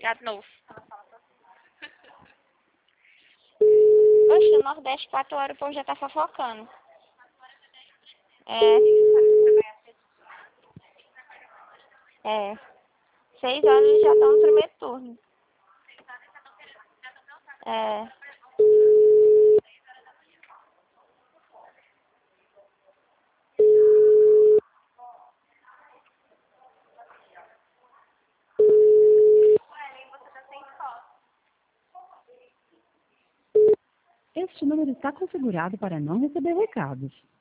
Gato novo. Oxe, no Nordeste, 4 horas, o povo já tá fofocando. É. É. 6 horas eles já estão no primeiro turno. É. Este número está configurado para não receber recados.